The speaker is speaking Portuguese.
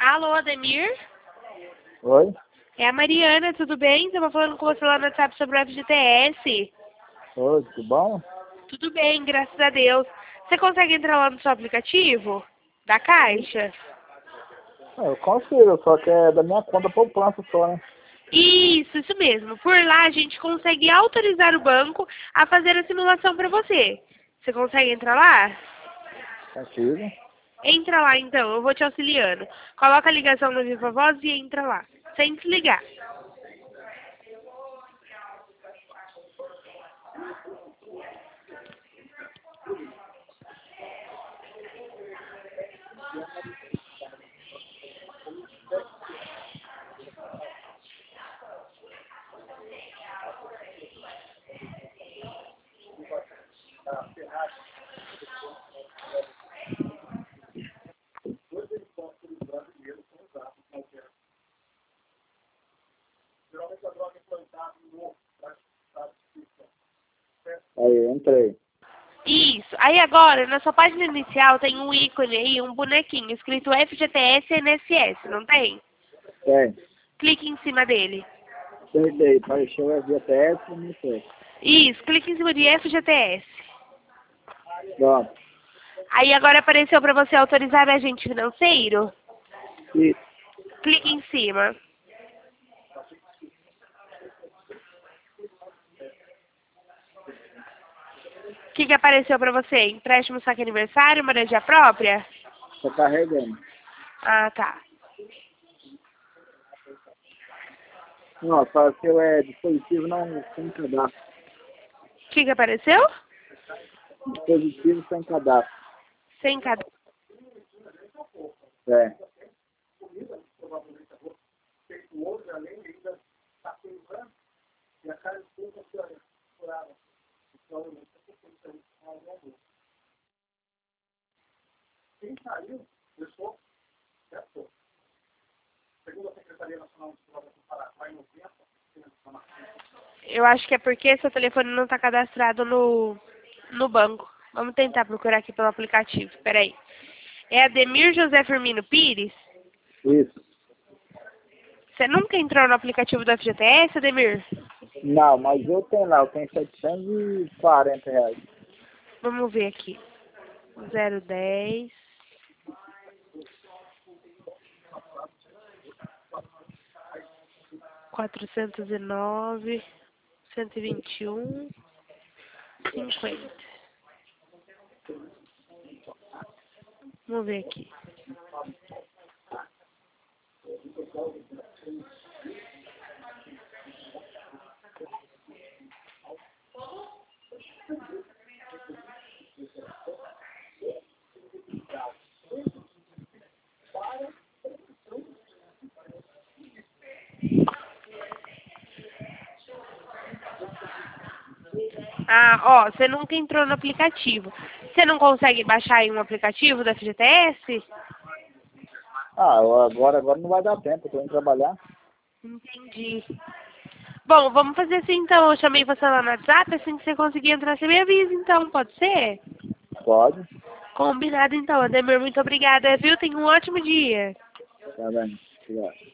Alô, Ademir? Oi? É a Mariana, tudo bem? Estava falando com você lá no WhatsApp sobre o FGTS. Oi, tudo bom? Tudo bem, graças a Deus. Você consegue entrar lá no seu aplicativo? Da Caixa? Eu consigo, só que é da minha conta poupança só, né? Isso mesmo. Por lá a gente consegue autorizar o banco a fazer a simulação para você. Você consegue entrar lá? Consigo. Entra lá então, eu vou te auxiliando. Coloca a ligação no Viva Voz e entra lá, sem desligar. Aí, entrei. Isso. Aí agora, na sua página inicial tem um ícone aí, um bonequinho escrito FGTS NSS, não tem? Tem. Clique em cima dele. Acertei. Paixão é FGTS, não sei. Isso, clique em cima de FGTS. Pronto. Aí agora apareceu para você autorizar agente financeiro. E Clique em cima. O que apareceu para você? Empréstimo saque aniversário, moradia própria? tá carregando. Ah, tá. Não, só que é dispositivo não sem cadastro. O que apareceu? Dispositivo sem cadastro. Sem cadastro. É. Eu acho que é porque seu telefone não está cadastrado no banco. Vamos tentar procurar aqui pelo aplicativo. Espera aí. É Ademir José Firmino Pires? Isso. Você nunca entrou no aplicativo do FGTS, Ademir? Não, mas eu tenho lá, eu tenho R$ 740. Vamos ver aqui. 010 409 121 50. Vamos ver aqui. Ah, ó, você nunca entrou no aplicativo. Você não consegue baixar aí um aplicativo da FGTS? Ah, agora não vai dar tempo, eu tô indo trabalhar. Entendi. Bom, vamos fazer assim então. Eu chamei você lá no WhatsApp, assim que você conseguir entrar, você me avisa então, pode ser? Pode. Combinado então, Ademir. Muito obrigada, viu? Tenha um ótimo dia. Tá bem. Obrigado.